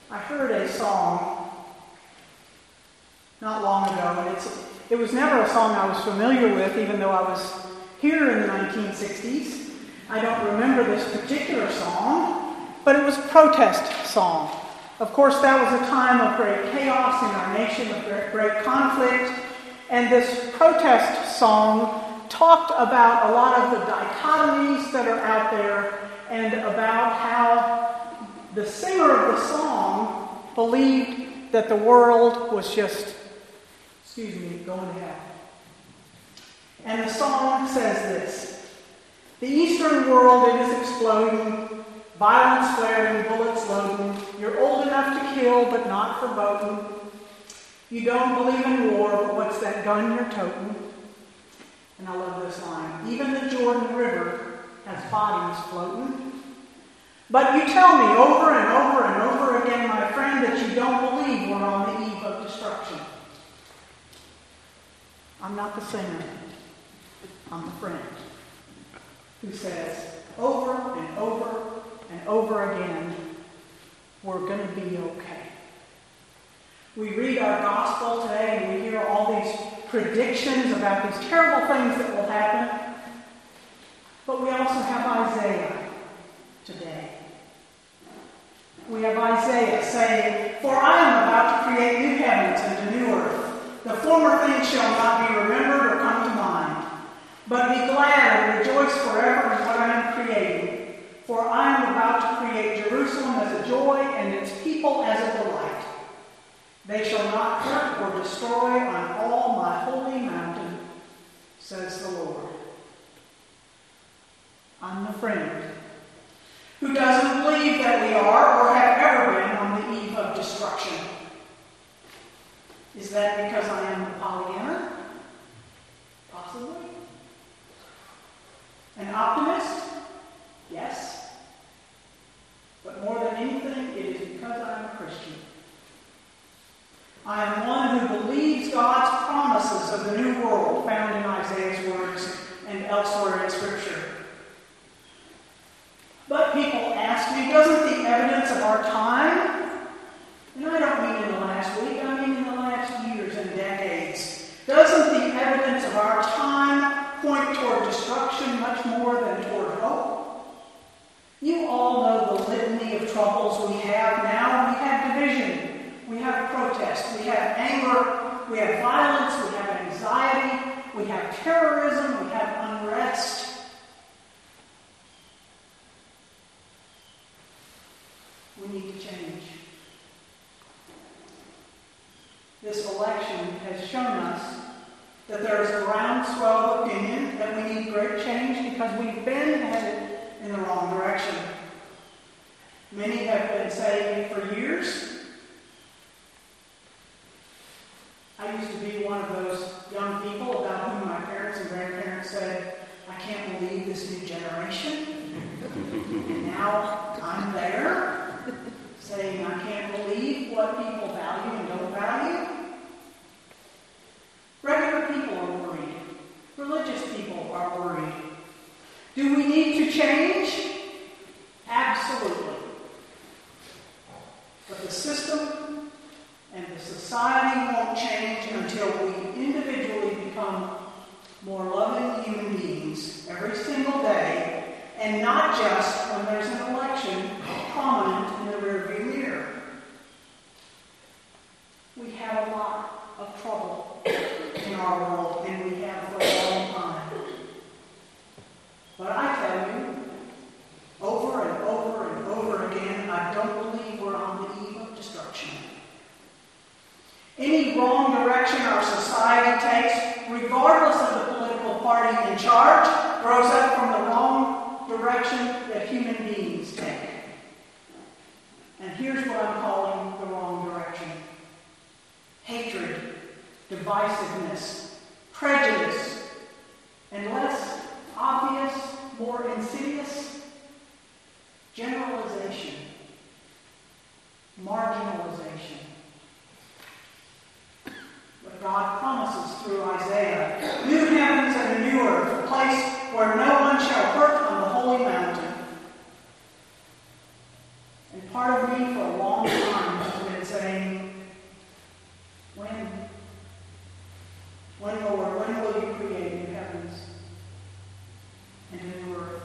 I heard a song not long ago, and it was never a song I was familiar with, even though I was here in the 1960s. I don't remember this particular song, but it was a protest song. Of course, that was a time of great chaos in our nation, of great conflict, and this protest song talked about a lot of the dichotomies that are out there and about how the singer of the song believed that the world was just, going to hell. And the song says this: the eastern world, it is exploding, violence flaring, bullets loading. You're old enough to kill, but not foreboding. You don't believe in war, but what's that gun you're toting? And I love this line: even the Jordan River has bodies floating. But you tell me over and over and over again, my friend, that you don't believe we're on the eve of destruction. I'm not the singer. I'm the friend who says over and over and over again, we're going to be okay. We read our gospel today and we hear all these predictions about these terrible things that will happen. But we also have Isaiah today. We have Isaiah saying, "For I am about to create new heavens and a new earth. The former things shall not be remembered or come to mind. But be glad and rejoice forever in what I am creating. For I am about to create Jerusalem as a joy and its people as a delight. They shall not hurt or destroy on all my holy mountain, says the Lord." I'm the friend who doesn't believe that we are or have ever been on the eve of destruction. Is that because I am a Pollyanna? Possibly. An optimist? Yes. But more than anything, it is because I am a Christian. I am one who believes God's promises of the new world found in Isaiah's words and elsewhere in Scripture. But people ask me, doesn't the evidence of our time, and I don't mean in the last week, I mean in the last years and decades, doesn't the evidence of our time point toward destruction much more than toward hope? You all know the litany of troubles we have now. We have division, we have protest, we have anger, we have violence, we have anxiety, we have terrorism, we have unrest. We need to change. This election has shown us that there is a groundswell of opinion that we need great change because we've been headed in the wrong direction. Many have been saying it for years. I used to be one of those young people about whom my parents and grandparents said, "I can't believe this new generation." And now I'm there, saying I can't believe what people value and don't value. Regular people are worried. Religious people are worried. Do we need to change? Absolutely. But the system and the society won't change until we individually become more loving human beings every single day, and not just when there's an election prominent in the rearview mirror. We have a lot of trouble in our world, and we have for a long time. But I tell you, over and over and over again, I don't believe we're on the eve of destruction. Any wrong direction our society takes, regardless of the political party in charge, grows up from the wrong direction that human beings take. And here's what I'm calling the wrong direction: hatred, divisiveness, prejudice, and less obvious, more insidious, generalization, marginalization. But God promises through Isaiah new heavens and a new earth, a place where no one shall hurt on the holy mountain. And part of me for a long time saying, when, Lord, when will you create new heavens and a new earth?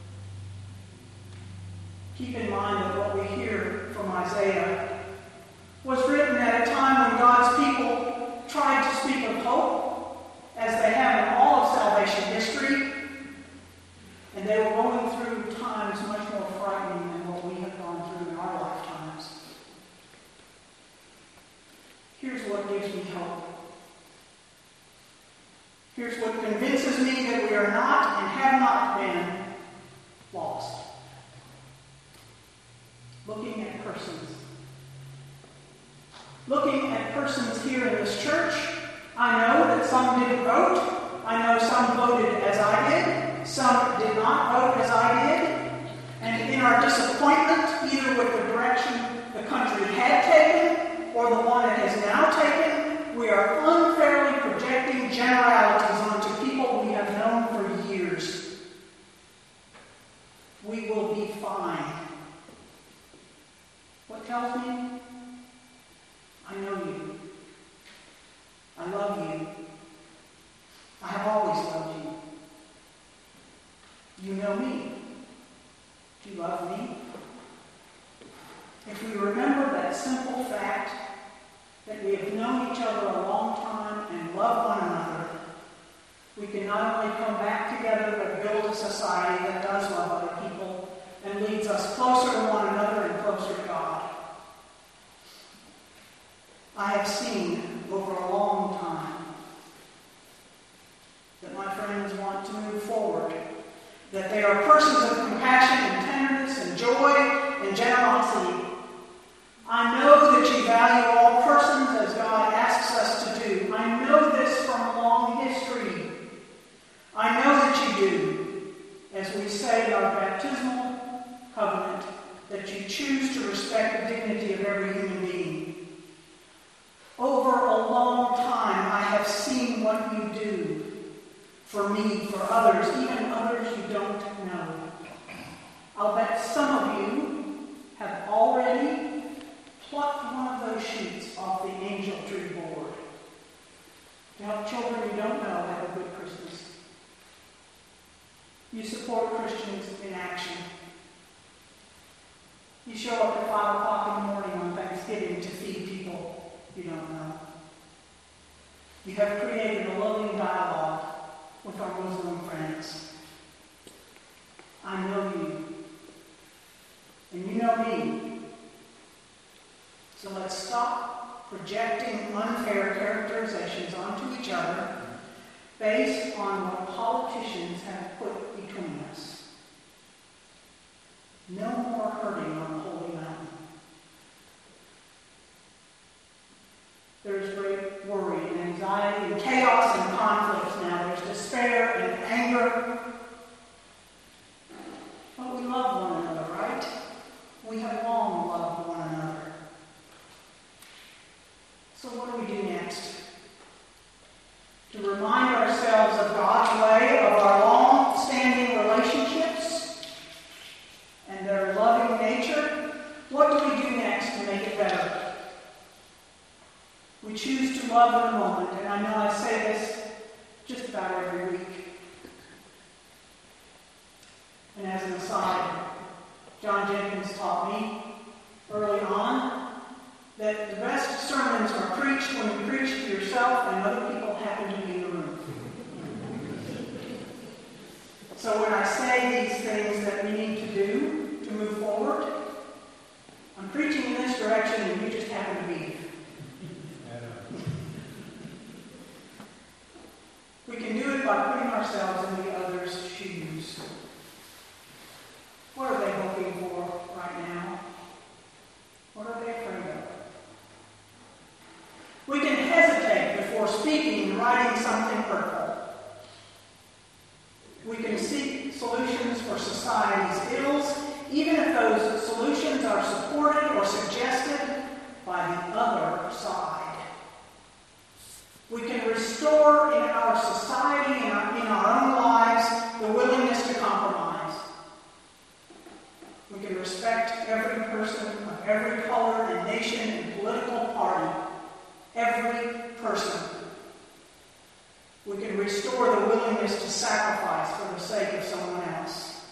Keep in mind that what we hear from Isaiah was written at a time when God's people tried to speak of hope, as they have in all of salvation history, and they were going through times much more frightening than what we have gone through in our lifetimes. Here's what gives me hope. Here's what convinces me that we are not and have not been lost. Looking at persons. Looking at persons here in this church, I know that some didn't vote. I know some voted as I did. Some did not vote as I did. And in our disappointment, either with the direction the country had taken or the one it has now taken, we are unfairly projecting generalities onto people we have known for years. We will be fine. What tells me? I know you. I love you. I have always loved you. You know me. Do you love me? If we remember that simple fact that we have known each other a long time and love one another, we can not only come back together but build a society that does love other people and leads us closer to one another and closer to God. I have seen over a long time that my friends want to move forward, that they are persons of compassion and tenderness and joy and generosity. I know that you value all persons as God asks us to do. I know this from long history. I know that you do, as we say in our baptismal covenant, that you choose to respect the dignity of every human being. Over a long time, I have seen what you do for me, for others, even others you don't know. I'll bet some of you have already plucked one of those sheets off the angel tree board to help children you don't know have a good Christmas. You support Christians in action. You show up at 5 o'clock in the morning on Thanksgiving to feed people you don't know. You have created a loving dialogue with our Muslim friends. I know you, and you know me. So let's stop projecting unfair characterizations onto each other based on what politicians have put between us. No more hurting on the holy mountain. There's great worry and anxiety and chaos and conflict now. There's despair and anger. But we love one another, right? We have long loved one another. So what do we do next? To remind ourselves of God's way, of our long-standing relationships and their loving nature, what do we do next to make it better? We choose to love in the moment, and I know I say this just about every week. And as an aside, John Jenkins taught me early on that the best sermons are preached when you preach to yourself and other people happen to be in the room. So when I say these things that we need to do to move forward, I'm preaching in this direction and you just happen to be here. We can do it by putting ourselves in the other's shoes. What are they hoping for right now? What are they afraid of? We can hesitate before speaking and writing something hurtful. We can seek solutions for society's ills, even if those solutions are supported or suggested by the other side. We can restore in our society and in our own lives the willingness to compromise. We can respect every person of of every color and nation and political party, every person. We can restore the willingness to sacrifice for the sake of someone else.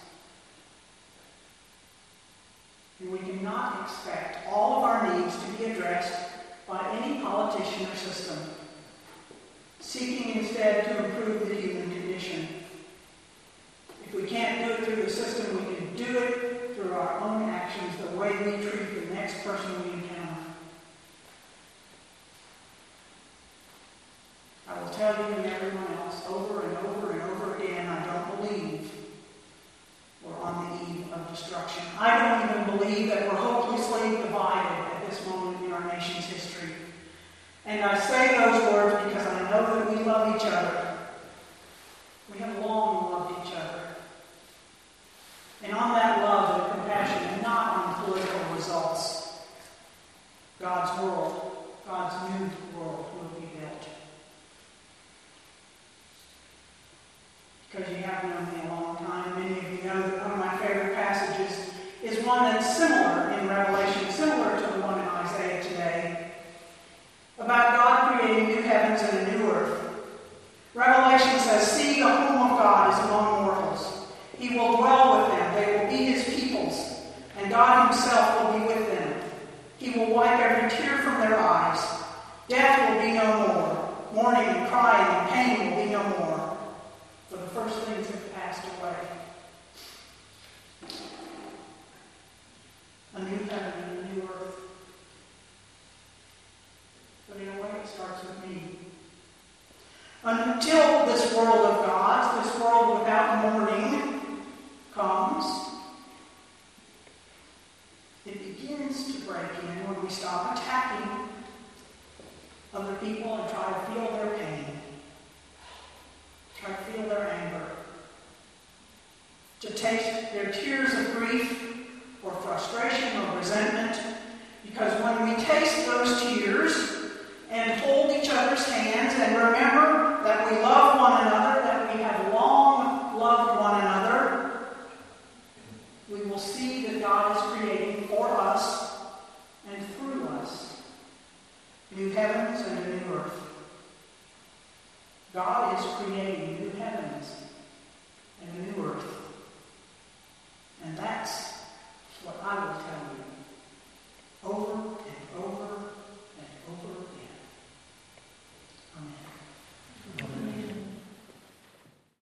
And we cannot expect all of our needs to be addressed by any politician or system, seeking instead to improve the human condition. If we can't do it through the system, we can do it through our own actions, the way we treat the next person we encounter. I will tell you and everyone else over and over and over again, I don't believe we're on the eve of destruction. I don't even believe that we're hopelessly divided at this moment in our nation's history. And I say those words because I know that we love each other. We have long loved each other. And on that love and compassion, and not on political results, God's world, God's new world will be built. Because you have known me a long time, many of you know that one of my favorite passages is one that's similar in Revelation, similar to the one in Isaiah today, about God creating new heavens and a new earth. Revelation says, "See, the home of God is among mortals. He will dwell with them. They will be his peoples, and God himself will be with them. He will wipe every tear from their eyes. Death will be no more. Mourning and crying and pain will be no more. For the first things have passed away." A new heaven and a new earth. But in a way, it starts with me. Until this world of God's, this world without mourning, comes, it begins to break in when we stop attacking other people and try to feel their pain, try to feel their anger, to taste their tears of grief or frustration or resentment, because when we taste those tears and hold each other's hands and remember that we love one another, that we have long loved one another,